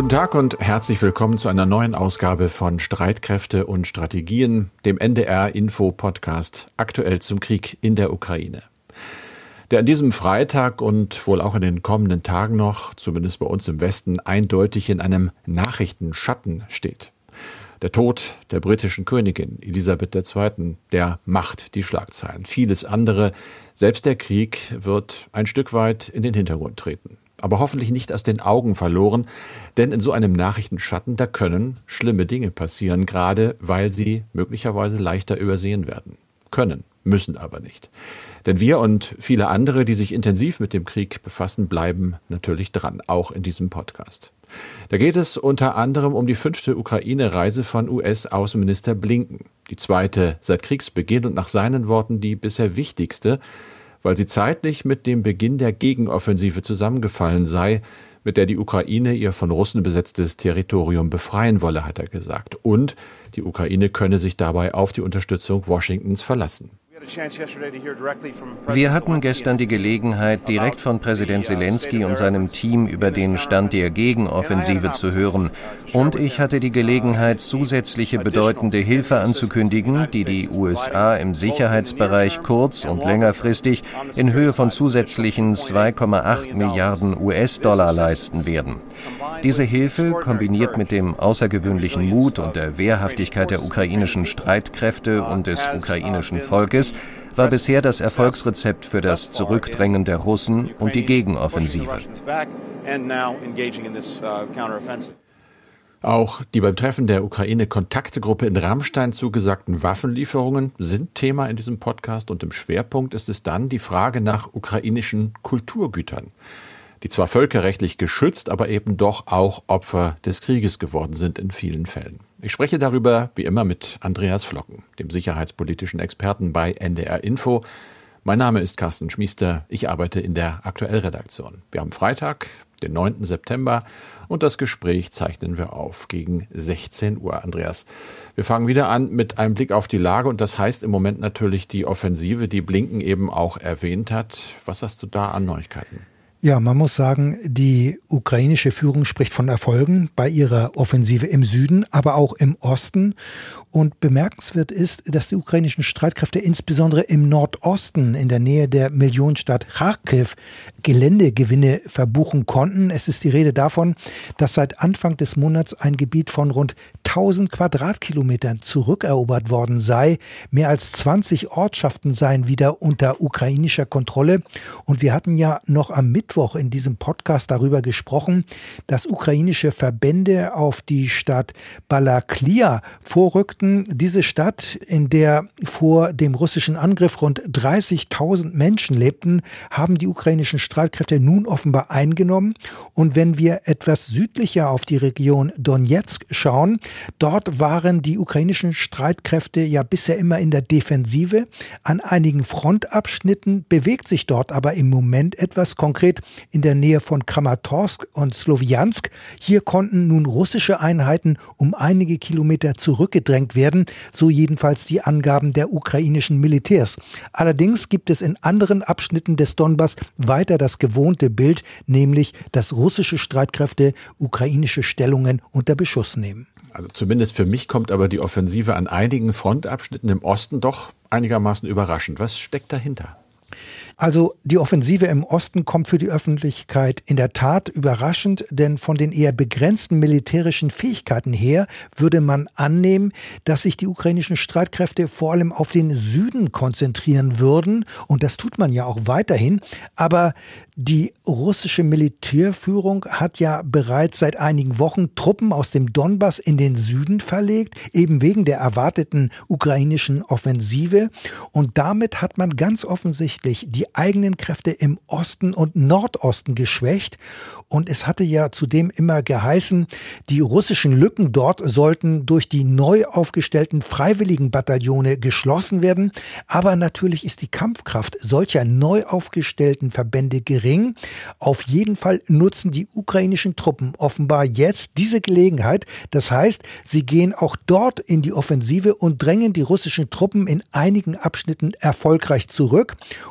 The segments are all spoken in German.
Guten Tag und herzlich willkommen zu einer neuen Ausgabe von Streitkräfte und Strategien, dem NDR-Info-Podcast aktuell zum Krieg in der Ukraine. Der an diesem Freitag und wohl auch in den kommenden Tagen noch, zumindest bei uns im Westen, eindeutig in einem Nachrichtenschatten steht. Der Tod der britischen Königin Elisabeth II., der macht die Schlagzeilen. Vieles andere, selbst der Krieg, wird ein Stück weit in den Hintergrund treten. Aber hoffentlich nicht aus den Augen verloren, denn in so einem Nachrichtenschatten, da können schlimme Dinge passieren, gerade weil sie möglicherweise leichter übersehen werden. Können, müssen aber nicht. Denn wir und viele andere, die sich intensiv mit dem Krieg befassen, bleiben natürlich dran, auch in diesem Podcast. Da geht es unter anderem um die 5. Ukraine-Reise von US-Außenminister Blinken. Die 2. seit Kriegsbeginn und nach seinen Worten die bisher wichtigste, weil sie zeitlich mit dem Beginn der Gegenoffensive zusammengefallen sei, mit der die Ukraine ihr von Russen besetztes Territorium befreien wolle, hat er gesagt. Und die Ukraine könne sich dabei auf die Unterstützung Washingtons verlassen. Wir hatten gestern die Gelegenheit, direkt von Präsident Zelensky und seinem Team über den Stand der Gegenoffensive zu hören. Und ich hatte die Gelegenheit, zusätzliche bedeutende Hilfe anzukündigen, die die USA im Sicherheitsbereich kurz- und längerfristig in Höhe von zusätzlichen 2,8 Milliarden US-Dollar leisten werden. Diese Hilfe, kombiniert mit dem außergewöhnlichen Mut und der Wehrhaftigkeit der ukrainischen Streitkräfte und des ukrainischen Volkes, war bisher das Erfolgsrezept für das Zurückdrängen der Russen und die Gegenoffensive. Auch die beim Treffen der Ukraine-Kontaktgruppe in Ramstein zugesagten Waffenlieferungen sind Thema in diesem Podcast und im Schwerpunkt ist es dann die Frage nach ukrainischen Kulturgütern, die zwar völkerrechtlich geschützt, aber eben doch auch Opfer des Krieges geworden sind in vielen Fällen. Ich spreche darüber wie immer mit Andreas Flocken, dem sicherheitspolitischen Experten bei NDR Info. Mein Name ist Carsten Schmiester, ich arbeite in der Aktuellredaktion. Wir haben Freitag, den 9. September und das Gespräch zeichnen wir auf gegen 16 Uhr. Andreas, wir fangen wieder an mit einem Blick auf die Lage und das heißt im Moment natürlich die Offensive, die Blinken eben auch erwähnt hat. Was hast du da an Neuigkeiten? Ja, man muss sagen, die ukrainische Führung spricht von Erfolgen bei ihrer Offensive im Süden, aber auch im Osten. Und bemerkenswert ist, dass die ukrainischen Streitkräfte insbesondere im Nordosten, in der Nähe der Millionenstadt Charkiw, Geländegewinne verbuchen konnten. Es ist die Rede davon, dass seit Anfang des Monats ein Gebiet von rund 1000 Quadratkilometern zurückerobert worden sei. Mehr als 20 Ortschaften seien wieder unter ukrainischer Kontrolle. Und wir hatten ja noch am Mittwoch in diesem Podcast darüber gesprochen, dass ukrainische Verbände auf die Stadt Balaklia vorrückten. Diese Stadt, in der vor dem russischen Angriff rund 30.000 Menschen lebten, haben die ukrainischen Streitkräfte nun offenbar eingenommen. Und wenn wir etwas südlicher auf die Region Donezk schauen, dort waren die ukrainischen Streitkräfte ja bisher immer in der Defensive. An einigen Frontabschnitten bewegt sich dort aber im Moment etwas, konkret in der Nähe von Kramatorsk und Slowiansk. Hier konnten nun russische Einheiten um einige Kilometer zurückgedrängt werden, so jedenfalls die Angaben der ukrainischen Militärs. Allerdings gibt es in anderen Abschnitten des Donbass weiter das gewohnte Bild, nämlich dass russische Streitkräfte ukrainische Stellungen unter Beschuss nehmen. Also zumindest für mich kommt aber die Offensive an einigen Frontabschnitten im Osten doch einigermaßen überraschend. Was steckt dahinter? Also die Offensive im Osten kommt für die Öffentlichkeit in der Tat überraschend, denn von den eher begrenzten militärischen Fähigkeiten her würde man annehmen, dass sich die ukrainischen Streitkräfte vor allem auf den Süden konzentrieren würden. Und das tut man ja auch weiterhin. Aber die russische Militärführung hat ja bereits seit einigen Wochen Truppen aus dem Donbass in den Süden verlegt, eben wegen der erwarteten ukrainischen Offensive. Und damit hat man ganz offensichtlich die eigenen Kräfte im Osten und Nordosten geschwächt. Und es hatte ja zudem immer geheißen, die russischen Lücken dort sollten durch die neu aufgestellten Freiwilligenbataillone geschlossen werden. Aber natürlich ist die Kampfkraft solcher neu aufgestellten Verbände gering. Auf jeden Fall nutzen die ukrainischen Truppen offenbar jetzt diese Gelegenheit. Das heißt, sie gehen auch dort in die Offensive und drängen die russischen Truppen in einigen Abschnitten erfolgreich zurück. Und es ist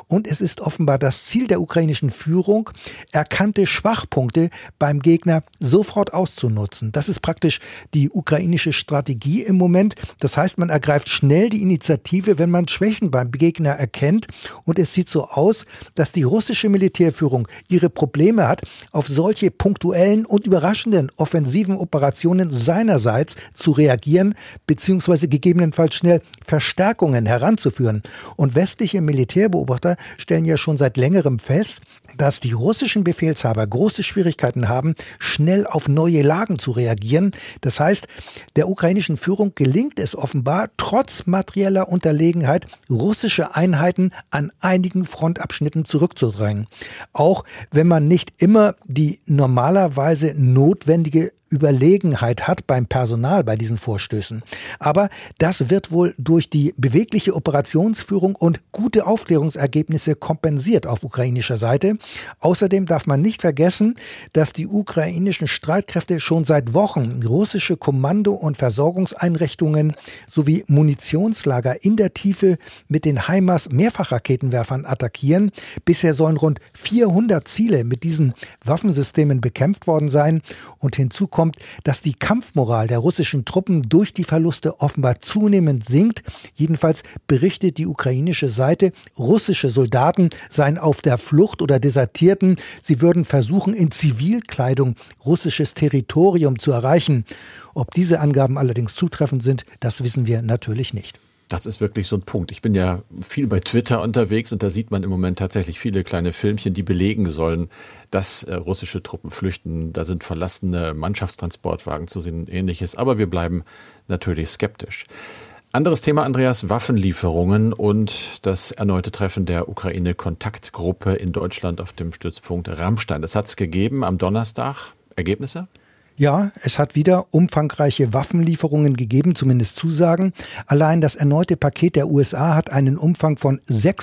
ist offenbar das Ziel der ukrainischen Führung, erkannte Schwachpunkte beim Gegner sofort auszunutzen. Das ist praktisch die ukrainische Strategie im Moment. Das heißt, man ergreift schnell die Initiative, wenn man Schwächen beim Gegner erkennt. Und es sieht so aus, dass die russische Militärführung ihre Probleme hat, auf solche punktuellen und überraschenden offensiven Operationen seinerseits zu reagieren, beziehungsweise gegebenenfalls schnell Verstärkungen heranzuführen. Und westliche Militärbeobachter stellen ja schon seit längerem fest, dass die russischen Befehlshaber große Schwierigkeiten haben, schnell auf neue Lagen zu reagieren. Das heißt, der ukrainischen Führung gelingt es offenbar, trotz materieller Unterlegenheit, russische Einheiten an einigen Frontabschnitten zurückzudrängen. Auch wenn man nicht immer die normalerweise notwendige Überlegenheit hat beim Personal bei diesen Vorstößen. Aber das wird wohl durch die bewegliche Operationsführung und gute Aufklärungsergebnisse kompensiert auf ukrainischer Seite. Außerdem darf man nicht vergessen, dass die ukrainischen Streitkräfte schon seit Wochen russische Kommando- und Versorgungseinrichtungen sowie Munitionslager in der Tiefe mit den HIMARS-Mehrfachraketenwerfern attackieren. Bisher sollen rund 400 Ziele mit diesen Waffensystemen bekämpft worden sein. Und hinzu kommt, dass die Kampfmoral der russischen Truppen durch die Verluste offenbar zunehmend sinkt. Jedenfalls berichtet die ukrainische Seite, russische Soldaten seien auf der Flucht oder desertierten. Sie würden versuchen, in Zivilkleidung russisches Territorium zu erreichen. Ob diese Angaben allerdings zutreffend sind, das wissen wir natürlich nicht. Das ist wirklich so ein Punkt. Ich bin ja viel bei Twitter unterwegs und da sieht man im Moment tatsächlich viele kleine Filmchen, die belegen sollen, dass russische Truppen flüchten. Da sind verlassene Mannschaftstransportwagen zu sehen und Ähnliches. Aber wir bleiben natürlich skeptisch. Anderes Thema, Andreas, Waffenlieferungen und das erneute Treffen der Ukraine-Kontaktgruppe in Deutschland auf dem Stützpunkt Ramstein. Das hat es gegeben am Donnerstag. Ergebnisse? Ja, es hat wieder umfangreiche Waffenlieferungen gegeben, zumindest Zusagen. Allein das erneute Paket der USA hat einen Umfang von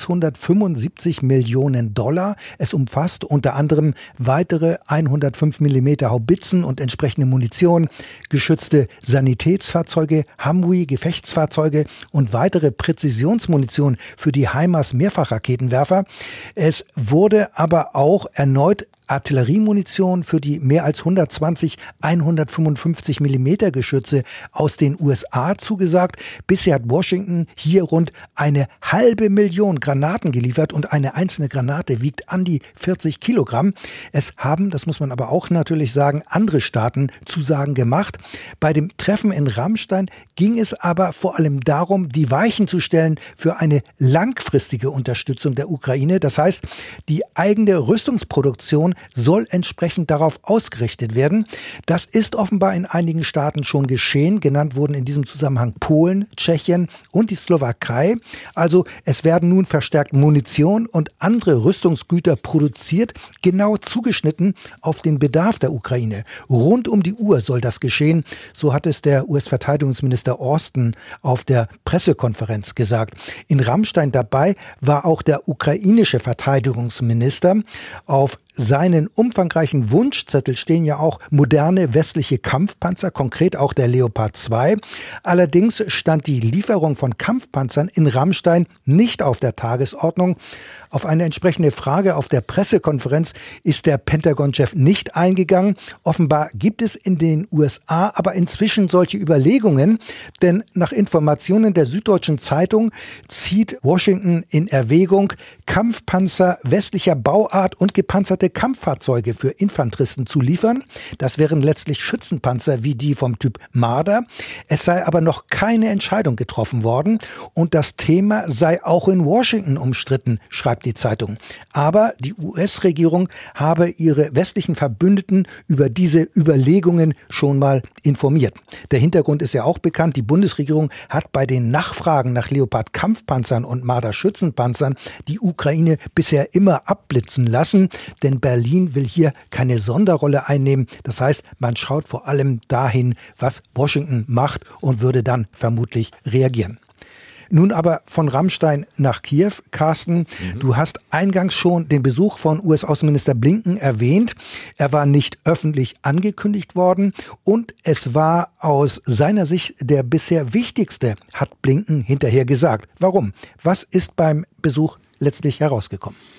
675 Millionen $. Es umfasst unter anderem weitere 105 mm Haubitzen und entsprechende Munition, geschützte Sanitätsfahrzeuge, Humvee-Gefechtsfahrzeuge und weitere Präzisionsmunition für die HIMARS-Mehrfachraketenwerfer. Es wurde aber auch erneut Artilleriemunition für die mehr als 120 155 mm Geschütze aus den USA zugesagt. Bisher hat Washington hier rund 500.000 Granaten geliefert und eine einzelne Granate wiegt an die 40 Kilogramm. Es haben, das muss man aber auch natürlich sagen, andere Staaten Zusagen gemacht. Bei dem Treffen in Ramstein ging es aber vor allem darum, die Weichen zu stellen für eine langfristige Unterstützung der Ukraine. Das heißt, die eigene Rüstungsproduktion soll entsprechend darauf ausgerichtet werden. Das ist offenbar in einigen Staaten schon geschehen. Genannt wurden in diesem Zusammenhang Polen, Tschechien und die Slowakei. Also es werden nun verstärkt Munition und andere Rüstungsgüter produziert, genau zugeschnitten auf den Bedarf der Ukraine. Rund um die Uhr soll das geschehen. So hat es der US-Verteidigungsminister Austin auf der Pressekonferenz gesagt. In Ramstein dabei war auch der ukrainische Verteidigungsminister. Auf seinen umfangreichen Wunschzettel stehen ja auch moderne westliche Kampfpanzer, konkret auch der Leopard 2. Allerdings stand die Lieferung von Kampfpanzern in Ramstein nicht auf der Tagesordnung. Auf eine entsprechende Frage auf der Pressekonferenz ist der Pentagon-Chef nicht eingegangen. Offenbar gibt es in den USA aber inzwischen solche Überlegungen, denn nach Informationen der Süddeutschen Zeitung zieht Washington in Erwägung, Kampfpanzer westlicher Bauart und gepanzerte Kampffahrzeuge für Infanteristen zu liefern. Das wären letztlich Schützenpanzer wie die vom Typ Marder. Es sei aber noch keine Entscheidung getroffen worden und das Thema sei auch in Washington umstritten, schreibt die Zeitung. Aber die US-Regierung habe ihre westlichen Verbündeten über diese Überlegungen schon mal informiert. Der Hintergrund ist ja auch bekannt. Die Bundesregierung hat bei den Nachfragen nach Leopard-Kampfpanzern und Marder-Schützenpanzern die Ukraine bisher immer abblitzen lassen, denn Berlin will hier keine Sonderrolle einnehmen. Das heißt, man schaut vor allem dahin, was Washington macht und würde dann vermutlich reagieren. Nun aber von Ramstein nach Kiew. Carsten, du hast eingangs schon den Besuch von US-Außenminister Blinken erwähnt. Er war nicht öffentlich angekündigt worden und es war aus seiner Sicht der bisher wichtigste, hat Blinken hinterher gesagt. Warum? Was ist beim Besuch letztlich herausgekommen?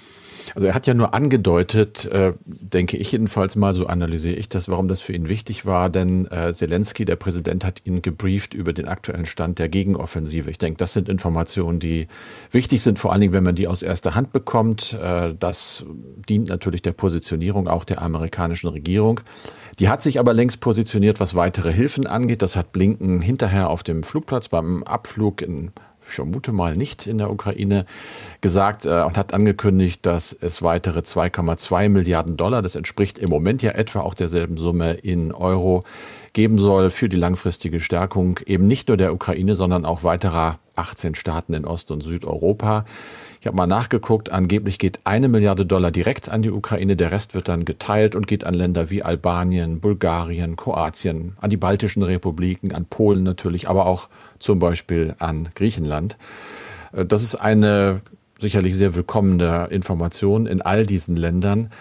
Also er hat ja nur angedeutet, denke ich jedenfalls mal, so analysiere ich das, warum das für ihn wichtig war, denn Zelensky, der Präsident, hat ihn gebrieft über den aktuellen Stand der Gegenoffensive. Ich denke, das sind Informationen, die wichtig sind, vor allen Dingen, wenn man die aus erster Hand bekommt. Das dient natürlich der Positionierung auch der amerikanischen Regierung. Die hat sich aber längst positioniert, was weitere Hilfen angeht. Das hat Blinken hinterher auf dem Flugplatz beim Abflug ich vermute mal nicht in der Ukraine, gesagt und hat angekündigt, dass es weitere 2,2 Milliarden $, das entspricht im Moment ja etwa auch derselben Summe in Euro, geben soll für die langfristige Stärkung eben nicht nur der Ukraine, sondern auch weiterer 18 Staaten in Ost- und Südeuropa. Ich habe mal nachgeguckt, angeblich geht 1 Milliarde $ direkt an die Ukraine, der Rest wird dann geteilt und geht an Länder wie Albanien, Bulgarien, Kroatien, an die baltischen Republiken, an Polen natürlich, aber auch zum Beispiel an Griechenland. Das ist eine sicherlich sehr willkommene Information in all diesen Ländern.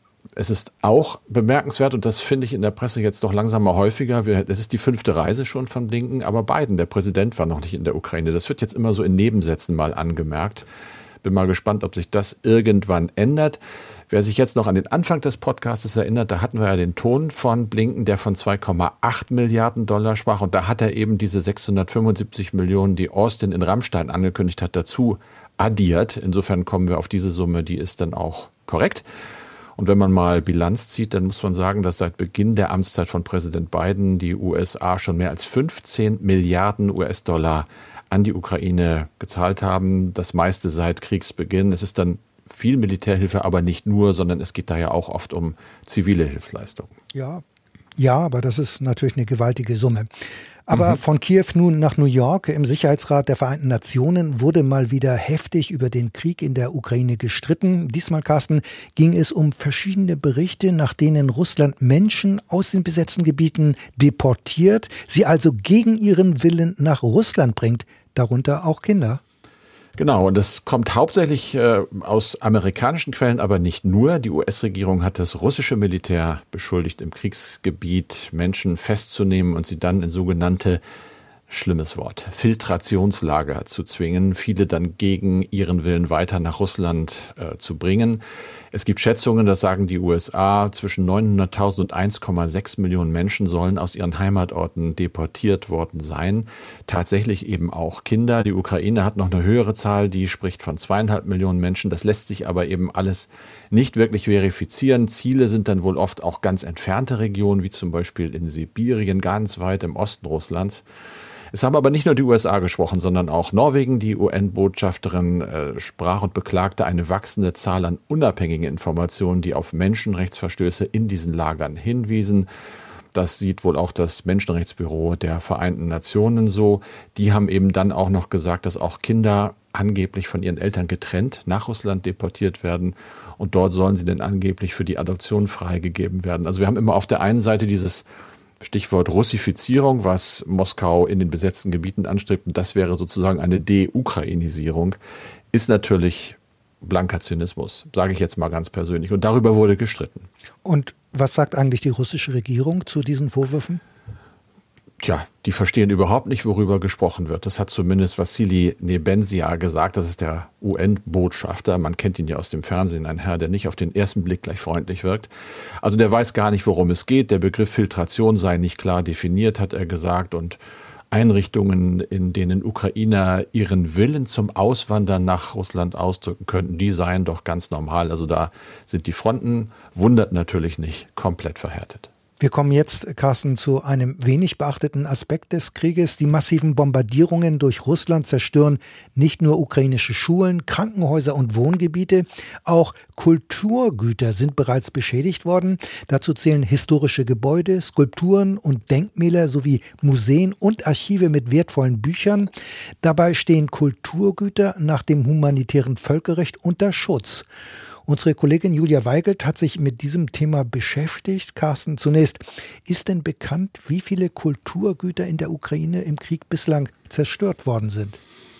Es ist auch bemerkenswert, und das finde ich in der Presse jetzt doch langsam mal häufiger, es ist die 5. Reise schon von Blinken, aber Biden, der Präsident, war noch nicht in der Ukraine. Das wird jetzt immer so in Nebensätzen mal angemerkt. Bin mal gespannt, ob sich das irgendwann ändert. Wer sich jetzt noch an den Anfang des Podcasts erinnert, da hatten wir ja den Ton von Blinken, der von 2,8 Milliarden $ sprach. Und da hat er eben diese 675 Millionen, die Austin in Rammstein angekündigt hat, dazu addiert. Insofern kommen wir auf diese Summe, die ist dann auch korrekt. Und wenn man mal Bilanz zieht, dann muss man sagen, dass seit Beginn der Amtszeit von Präsident Biden die USA schon mehr als 15 Milliarden US-Dollar an die Ukraine gezahlt haben. Das meiste seit Kriegsbeginn. Es ist dann viel Militärhilfe, aber nicht nur, sondern es geht da ja auch oft um zivile Hilfsleistungen. Ja, aber das ist natürlich eine gewaltige Summe. Aber von Kiew nun nach New York. Im Sicherheitsrat der Vereinten Nationen wurde mal wieder heftig über den Krieg in der Ukraine gestritten. Diesmal, Carsten, ging es um verschiedene Berichte, nach denen Russland Menschen aus den besetzten Gebieten deportiert, sie also gegen ihren Willen nach Russland bringt, darunter auch Kinder. Genau, und das kommt hauptsächlich aus amerikanischen Quellen, aber nicht nur. Die US-Regierung hat das russische Militär beschuldigt, im Kriegsgebiet Menschen festzunehmen und sie dann in sogenannte, schlimmes Wort, Filtrationslager zu zwingen, viele dann gegen ihren Willen weiter nach Russland zu bringen. Es gibt Schätzungen, das sagen die USA, zwischen 900.000 und 1,6 Millionen Menschen sollen aus ihren Heimatorten deportiert worden sein. Tatsächlich eben auch Kinder. Die Ukraine hat noch eine höhere Zahl, die spricht von 2,5 Millionen Menschen. Das lässt sich aber eben alles nicht wirklich verifizieren. Ziele sind dann wohl oft auch ganz entfernte Regionen, wie zum Beispiel in Sibirien, ganz weit im Osten Russlands. Es haben aber nicht nur die USA gesprochen, sondern auch Norwegen. Die UN-Botschafterin sprach und beklagte eine wachsende Zahl an unabhängigen Informationen, die auf Menschenrechtsverstöße in diesen Lagern hinwiesen. Das sieht wohl auch das Menschenrechtsbüro der Vereinten Nationen so. Die haben eben dann auch noch gesagt, dass auch Kinder angeblich von ihren Eltern getrennt nach Russland deportiert werden. Und dort sollen sie dann angeblich für die Adoption freigegeben werden. Also wir haben immer auf der einen Seite dieses Stichwort Russifizierung, was Moskau in den besetzten Gebieten anstrebt, und das wäre sozusagen eine De-Ukrainisierung, ist natürlich blanker Zynismus, sage ich jetzt mal ganz persönlich. Und darüber wurde gestritten. Und was sagt eigentlich die russische Regierung zu diesen Vorwürfen? Tja, die verstehen überhaupt nicht, worüber gesprochen wird. Das hat zumindest Wassili Nebenzia gesagt. Das ist der UN-Botschafter. Man kennt ihn ja aus dem Fernsehen, ein Herr, der nicht auf den ersten Blick gleich freundlich wirkt. Also der weiß gar nicht, worum es geht. Der Begriff Filtration sei nicht klar definiert, hat er gesagt. Und Einrichtungen, in denen Ukrainer ihren Willen zum Auswandern nach Russland ausdrücken könnten, die seien doch ganz normal. Also da sind die Fronten, wundert natürlich nicht, komplett verhärtet. Wir kommen jetzt, Carsten, zu einem wenig beachteten Aspekt des Krieges. Die massiven Bombardierungen durch Russland zerstören nicht nur ukrainische Schulen, Krankenhäuser und Wohngebiete, auch Kulturgüter sind bereits beschädigt worden. Dazu zählen historische Gebäude, Skulpturen und Denkmäler sowie Museen und Archive mit wertvollen Büchern. Dabei stehen Kulturgüter nach dem humanitären Völkerrecht unter Schutz. Unsere Kollegin Julia Weigelt hat sich mit diesem Thema beschäftigt. Carsten, zunächst, ist denn bekannt, wie viele Kulturgüter in der Ukraine im Krieg bislang zerstört worden sind?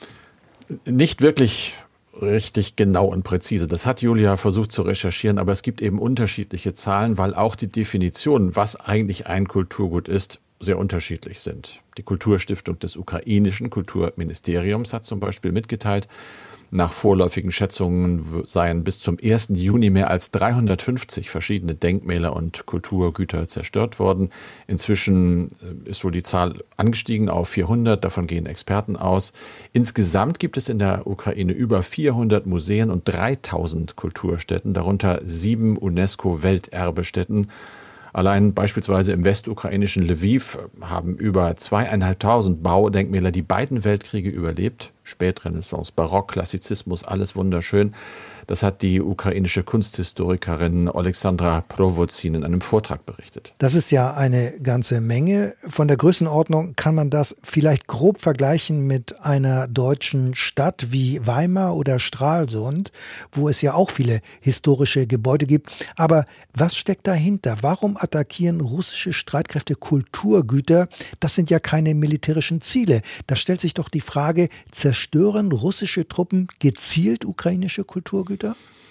Nicht wirklich richtig genau und präzise. Das hat Julia versucht zu recherchieren, aber es gibt eben unterschiedliche Zahlen, weil auch die Definition, was eigentlich ein Kulturgut ist, sehr unterschiedlich sind. Die Kulturstiftung des ukrainischen Kulturministeriums hat zum Beispiel mitgeteilt, nach vorläufigen Schätzungen seien bis zum 1. Juni mehr als 350 verschiedene Denkmäler und Kulturgüter zerstört worden. Inzwischen ist wohl die Zahl angestiegen auf 400, davon gehen Experten aus. Insgesamt gibt es in der Ukraine über 400 Museen und 3000 Kulturstätten, darunter 7 UNESCO-Welterbestätten. Allein beispielsweise im westukrainischen Lviv haben über 2.500 Baudenkmäler die beiden Weltkriege überlebt. Spätrenaissance, Barock, Klassizismus, alles wunderschön. Das hat die ukrainische Kunsthistorikerin Alexandra Provozin in einem Vortrag berichtet. Das ist ja eine ganze Menge. Von der Größenordnung kann man das vielleicht grob vergleichen mit einer deutschen Stadt wie Weimar oder Stralsund, wo es ja auch viele historische Gebäude gibt. Aber was steckt dahinter? Warum attackieren russische Streitkräfte Kulturgüter? Das sind ja keine militärischen Ziele. Da stellt sich doch die Frage, zerstören russische Truppen gezielt ukrainische Kulturgüter?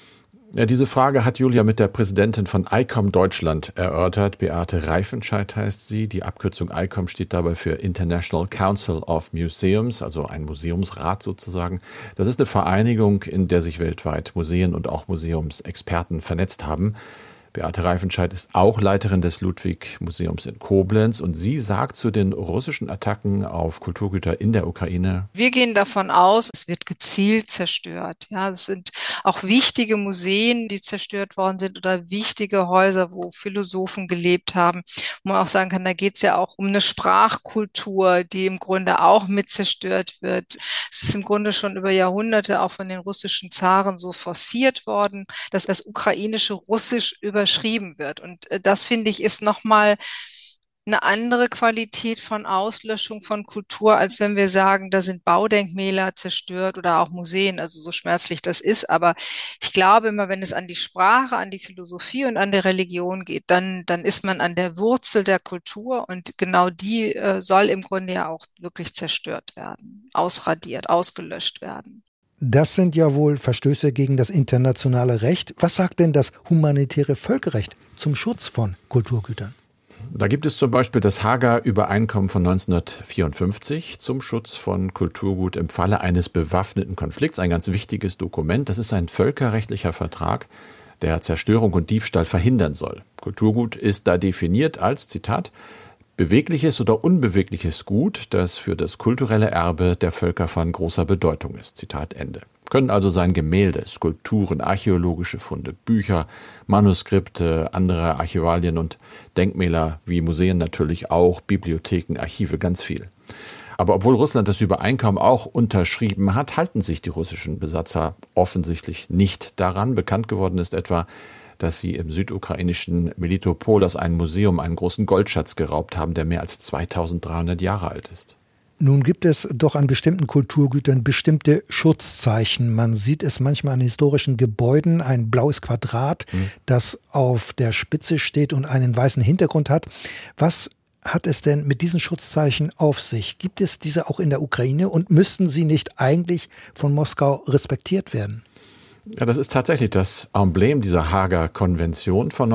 Ja, diese Frage hat Julia mit der Präsidentin von ICOM Deutschland erörtert. Beate Reifenscheid heißt sie. Die Abkürzung ICOM steht dabei für International Council of Museums, also ein Museumsrat sozusagen. Das ist eine Vereinigung, in der sich weltweit Museen und auch Museumsexperten vernetzt haben. Beate Reifenscheid ist auch Leiterin des Ludwig-Museums in Koblenz und sie sagt zu den russischen Attacken auf Kulturgüter in der Ukraine: Wir gehen davon aus, es wird gezielt zerstört. Ja, es sind auch wichtige Museen, die zerstört worden sind oder wichtige Häuser, wo Philosophen gelebt haben. Wo man auch sagen kann, da geht es ja auch um eine Sprachkultur, die im Grunde auch mit zerstört wird. Es ist im Grunde schon über Jahrhunderte auch von den russischen Zaren so forciert worden, dass das ukrainische Russisch überschrieben wird. Und das, finde ich, ist nochmal eine andere Qualität von Auslöschung von Kultur, als wenn wir sagen, da sind Baudenkmäler zerstört oder auch Museen, also so schmerzlich das ist. Aber ich glaube immer, wenn es an die Sprache, an die Philosophie und an die Religion geht, dann ist man an der Wurzel der Kultur und genau die soll im Grunde ja auch wirklich zerstört werden, ausradiert, ausgelöscht werden. Das sind ja wohl Verstöße gegen das internationale Recht. Was sagt denn das humanitäre Völkerrecht zum Schutz von Kulturgütern? Da gibt es zum Beispiel das Haager Übereinkommen von 1954 zum Schutz von Kulturgut im Falle eines bewaffneten Konflikts. Ein ganz wichtiges Dokument. Das ist ein völkerrechtlicher Vertrag, der Zerstörung und Diebstahl verhindern soll. Kulturgut ist da definiert als, Zitat, bewegliches oder unbewegliches Gut, das für das kulturelle Erbe der Völker von großer Bedeutung ist. Zitat Ende. Können also sein Gemälde, Skulpturen, archäologische Funde, Bücher, Manuskripte, andere Archivalien und Denkmäler wie Museen natürlich auch, Bibliotheken, Archive, ganz viel. Aber obwohl Russland das Übereinkommen auch unterschrieben hat, halten sich die russischen Besatzer offensichtlich nicht daran. Bekannt geworden ist etwa, dass sie im südukrainischen Melitopol aus einem Museum einen großen Goldschatz geraubt haben, der mehr als 2300 Jahre alt ist. Nun gibt es doch an bestimmten Kulturgütern bestimmte Schutzzeichen. Man sieht es manchmal an historischen Gebäuden, ein blaues Quadrat, das auf der Spitze steht und einen weißen Hintergrund hat. Was hat es denn mit diesen Schutzzeichen auf sich? Gibt es diese auch in der Ukraine und müssten sie nicht eigentlich von Moskau respektiert werden? Ja, das ist tatsächlich das Emblem dieser Haager Konvention von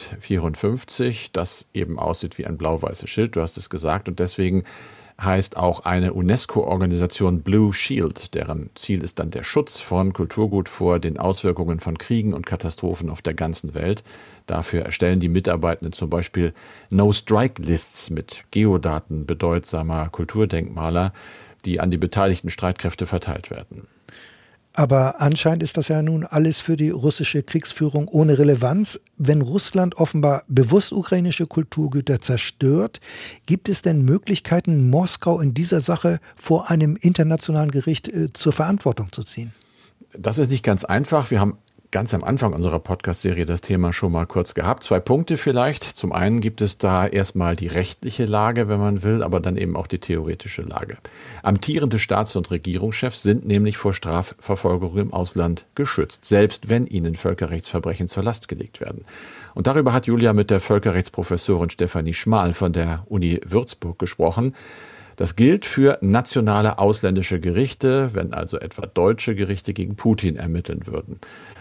1954, das eben aussieht wie ein blau-weißes Schild, du hast es gesagt, und deswegen heißt auch eine UNESCO-Organisation Blue Shield, deren Ziel ist dann der Schutz von Kulturgut vor den Auswirkungen von Kriegen und Katastrophen auf der ganzen Welt. Dafür erstellen die Mitarbeitenden zum Beispiel No-Strike-Lists mit Geodaten bedeutsamer Kulturdenkmaler, die an die beteiligten Streitkräfte verteilt werden. Aber anscheinend ist das ja nun alles für die russische Kriegsführung ohne Relevanz. Wenn Russland offenbar bewusst ukrainische Kulturgüter zerstört, gibt es denn Möglichkeiten, Moskau in dieser Sache vor einem internationalen Gericht zur Verantwortung zu ziehen? Das ist nicht ganz einfach. Wir haben ganz am Anfang unserer Podcast-Serie das Thema schon mal kurz gehabt. 2 Punkte vielleicht. Zum einen gibt es da erstmal die rechtliche Lage, wenn man will, aber dann eben auch die theoretische Lage. Amtierende Staats- und Regierungschefs sind nämlich vor Strafverfolgung im Ausland geschützt, selbst wenn ihnen Völkerrechtsverbrechen zur Last gelegt werden. Und darüber hat Julia mit der Völkerrechtsprofessorin Stefanie Schmal von der Uni Würzburg gesprochen. Das gilt für nationale ausländische Gerichte, wenn also etwa deutsche Gerichte gegen Putin ermitteln würden.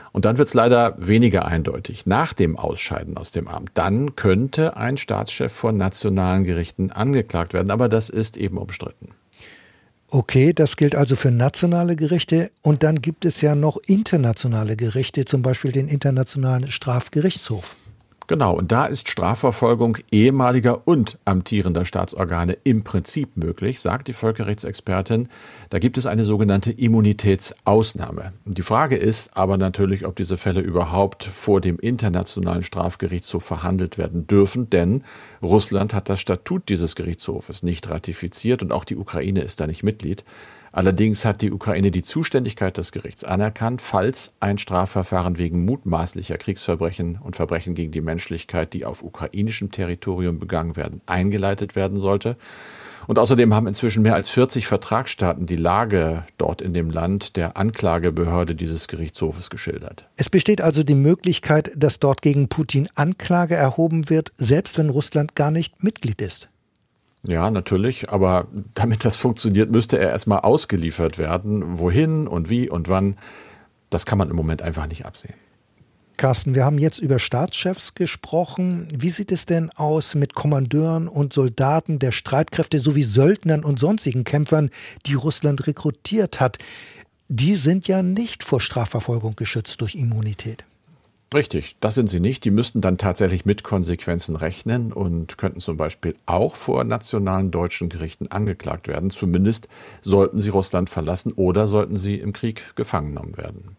Und dann wird es leider weniger eindeutig. Nach dem Ausscheiden aus dem Amt, dann könnte ein Staatschef vor nationalen Gerichten angeklagt werden. Aber das ist eben umstritten. Okay, das gilt also für nationale Gerichte. Und dann gibt es ja noch internationale Gerichte, zum Beispiel den Internationalen Strafgerichtshof. Genau, und da ist Strafverfolgung ehemaliger und amtierender Staatsorgane im Prinzip möglich, sagt die Völkerrechtsexpertin. Da gibt es eine sogenannte Immunitätsausnahme. Die Frage ist aber natürlich, ob diese Fälle überhaupt vor dem Internationalen Strafgerichtshof verhandelt werden dürfen, denn Russland hat das Statut dieses Gerichtshofes nicht ratifiziert und auch die Ukraine ist da nicht Mitglied. Allerdings hat die Ukraine die Zuständigkeit des Gerichts anerkannt, falls ein Strafverfahren wegen mutmaßlicher Kriegsverbrechen und Verbrechen gegen die Menschlichkeit, die auf ukrainischem Territorium begangen werden, eingeleitet werden sollte. Und außerdem haben inzwischen mehr als 40 Vertragsstaaten die Lage dort in dem Land der Anklagebehörde dieses Gerichtshofes geschildert. Es besteht also die Möglichkeit, dass dort gegen Putin Anklage erhoben wird, selbst wenn Russland gar nicht Mitglied ist. Ja, natürlich, aber damit das funktioniert, müsste er erstmal ausgeliefert werden. Wohin und wie und wann, das kann man im Moment einfach nicht absehen. Carsten, wir haben jetzt über Staatschefs gesprochen. Wie sieht es denn aus mit Kommandeuren und Soldaten der Streitkräfte sowie Söldnern und sonstigen Kämpfern, die Russland rekrutiert hat? Die sind ja nicht vor Strafverfolgung geschützt durch Immunität. Richtig, das sind sie nicht. Die müssten dann tatsächlich mit Konsequenzen rechnen und könnten zum Beispiel auch vor nationalen deutschen Gerichten angeklagt werden. Zumindest sollten sie Russland verlassen oder sollten sie im Krieg gefangen genommen werden.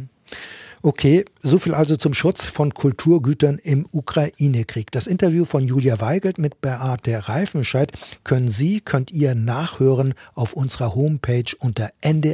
Okay, soviel also zum Schutz von Kulturgütern im Ukraine-Krieg. Das Interview von Julia Weigelt mit Beate Reifenscheid könnt ihr nachhören auf unserer Homepage unter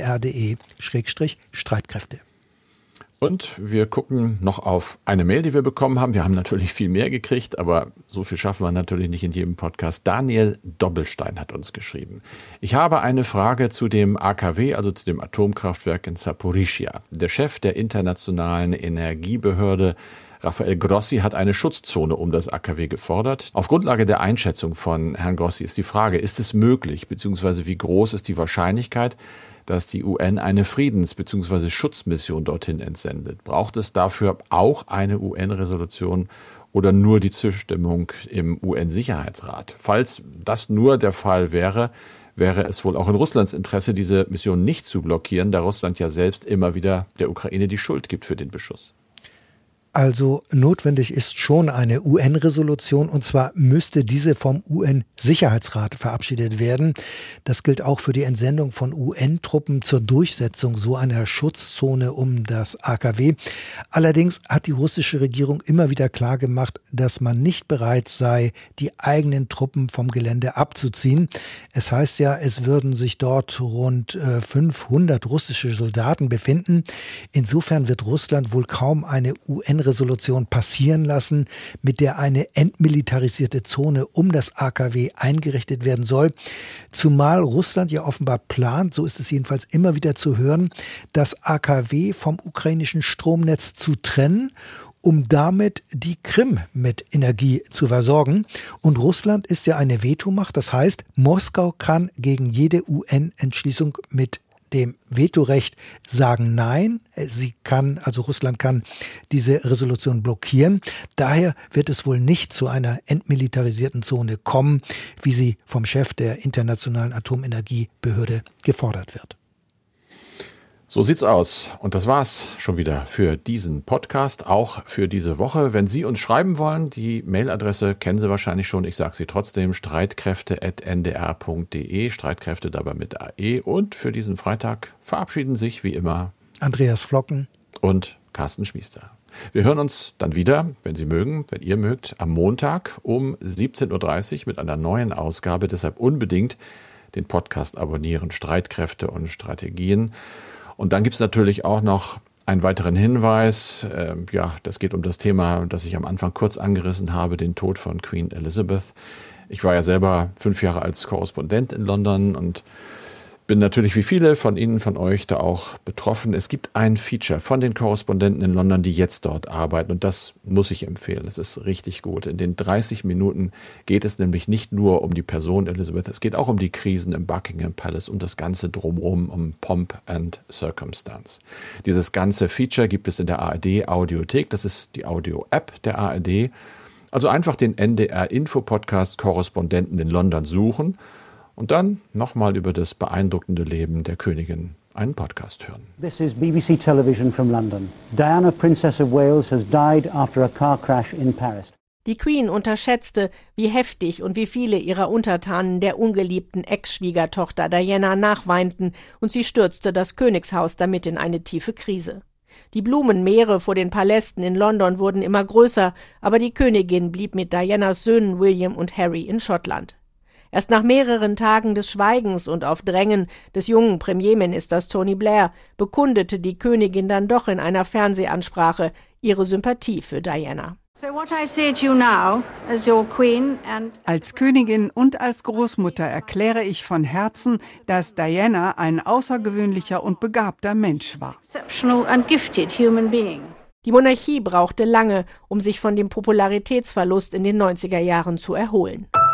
ndr.de/Streitkräfte. Und wir gucken noch auf eine Mail, die wir bekommen haben. Wir haben natürlich viel mehr gekriegt, aber so viel schaffen wir natürlich nicht in jedem Podcast. Daniel Doppelstein hat uns geschrieben. Ich habe eine Frage zu dem AKW, also zu dem Atomkraftwerk in Saporischschja. Der Chef der Internationalen Energiebehörde, Rafael Grossi, hat eine Schutzzone um das AKW gefordert. Auf Grundlage der Einschätzung von Herrn Grossi ist die Frage, ist es möglich, beziehungsweise wie groß ist die Wahrscheinlichkeit, dass die UN eine Friedens- bzw. Schutzmission dorthin entsendet? Braucht es dafür auch eine UN-Resolution oder nur die Zustimmung im UN-Sicherheitsrat? Falls das nur der Fall wäre, wäre es wohl auch in Russlands Interesse, diese Mission nicht zu blockieren, da Russland ja selbst immer wieder der Ukraine die Schuld gibt für den Beschuss. Also notwendig ist schon eine UN-Resolution, und zwar müsste diese vom UN-Sicherheitsrat verabschiedet werden. Das gilt auch für die Entsendung von UN-Truppen zur Durchsetzung so einer Schutzzone um das AKW. Allerdings hat die russische Regierung immer wieder klargemacht, dass man nicht bereit sei, die eigenen Truppen vom Gelände abzuziehen. Es heißt ja, es würden sich dort rund 500 russische Soldaten befinden. Insofern wird Russland wohl kaum eine UN-Resolution passieren lassen, mit der eine entmilitarisierte Zone um das AKW eingerichtet werden soll. Zumal Russland ja offenbar plant, so ist es jedenfalls immer wieder zu hören, das AKW vom ukrainischen Stromnetz zu trennen, um damit die Krim mit Energie zu versorgen. Und Russland ist ja eine Vetomacht, das heißt, Moskau kann gegen jede UN-Entschließung mit dem Vetorecht sagen Nein. Russland kann diese Resolution blockieren. Daher wird es wohl nicht zu einer entmilitarisierten Zone kommen, wie sie vom Chef der Internationalen Atomenergiebehörde gefordert wird. So sieht's aus. Und das war's schon wieder für diesen Podcast, auch für diese Woche. Wenn Sie uns schreiben wollen, die Mailadresse kennen Sie wahrscheinlich schon. Ich sage sie trotzdem, streitkräfte@ndr.de, Streitkräfte dabei mit AE. Und für diesen Freitag verabschieden sich wie immer Andreas Flocken und Carsten Schmiester. Wir hören uns dann wieder, wenn Sie mögen, wenn ihr mögt, am Montag um 17.30 Uhr mit einer neuen Ausgabe. Deshalb unbedingt den Podcast abonnieren, Streitkräfte und Strategien. Und dann gibt es natürlich auch noch einen weiteren Hinweis. Das geht um das Thema, das ich am Anfang kurz angerissen habe, den Tod von Queen Elizabeth. Ich war ja selber 5 Jahre als Korrespondent in London und bin natürlich wie viele von Ihnen, von euch da auch betroffen. Es gibt ein Feature von den Korrespondenten in London, die jetzt dort arbeiten. Und das muss ich empfehlen. Das ist richtig gut. In den 30 Minuten geht es nämlich nicht nur um die Person Elizabeth, es geht auch um die Krisen im Buckingham Palace, um das Ganze drumherum, um Pomp and Circumstance. Dieses ganze Feature gibt es in der ARD Audiothek. Das ist die Audio-App der ARD. Also einfach den NDR-Info-Podcast Korrespondenten in London suchen und dann nochmal über das beeindruckende Leben der Königin einen Podcast hören. This is BBC Television from London. Diana, Princess of Wales, has died after a car crash in Paris. Die Queen unterschätzte, wie heftig und wie viele ihrer Untertanen der ungeliebten Ex-Schwiegertochter Diana nachweinten, und sie stürzte das Königshaus damit in eine tiefe Krise. Die Blumenmeere vor den Palästen in London wurden immer größer, aber die Königin blieb mit Dianas Söhnen William und Harry in Schottland. Erst nach mehreren Tagen des Schweigens und auf Drängen des jungen Premierministers Tony Blair bekundete die Königin dann doch in einer Fernsehansprache ihre Sympathie für Diana. Als Königin und als Großmutter erkläre ich von Herzen, dass Diana ein außergewöhnlicher und begabter Mensch war. Die Monarchie brauchte lange, um sich von dem Popularitätsverlust in den 90er Jahren zu erholen.